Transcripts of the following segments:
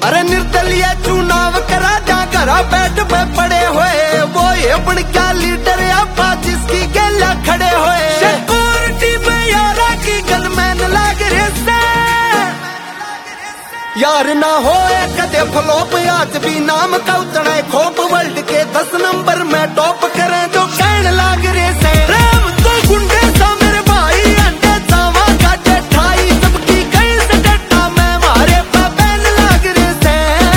अरे निर्दलीय चुनाव करा जा घरा बैठ पे पड़े हुए वो ये बन क्या लीडर आपा जिसकी गैला खड़े हुए सिक्योरिटी में यारा की गनमैन लाग रहे से यार ना हो कदे फ्लॉप आज भी नाम का उतना खोप वर्ल्ड के 10 नंबर में टॉप करें जो कहने लाग रहे से राम तो गुंडे सा मेरे भाई अंडे चावा काटे ठाई सबकी कहीं से डटा मैं मारे पापैन लाग रहे से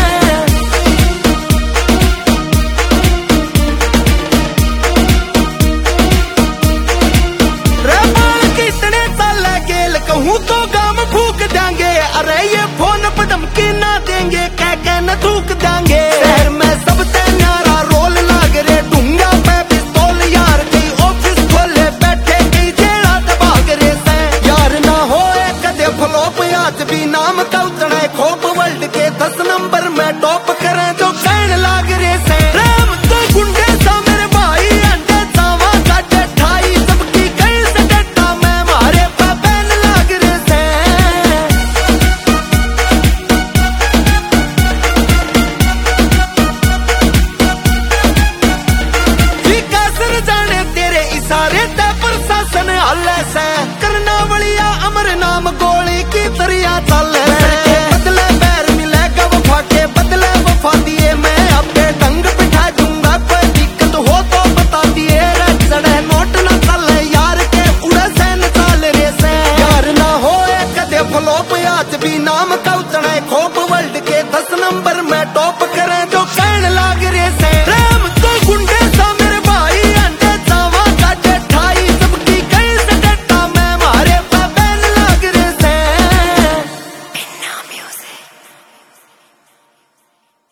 रे बाल कितने साल गेल कहूँ तो गाम फूक देंगे अरे ये फोन पर धमकी ना देंगे कह के न थूक देंगे शहर में सबसे न्यारा रोल लाग रे ढूंगा पे पिस्तौल यार कई ऑफिस खोले बैठे कई जेड़ा दबाग रे से यार ना हो कदे फ्लॉप आज भी नाम का उतना खोप वर्ल्ड के 10 नंबर में टॉप करें जो कहने लाग रे से राम तो गुंडे सा मेरे भाई अंडे चावा काटे ठाई सबकी कहीं से डटा मैं मारे पापैन लाग रे से जाने तेरे इशारे ते प्रशासन हल्ले से करना बलिया अमर नाम गोली की तरिया चल बदले पैर मिलेगा वफा के बदले वफा दिए मैं अपने ढंग बिठा दूंगा कोई दिक्कत हो तो बता दिए चढ़े नोट ना चल यार के उड़े सैन चाल रे से यार ना हो कदे फ्लॉप आज भी नाम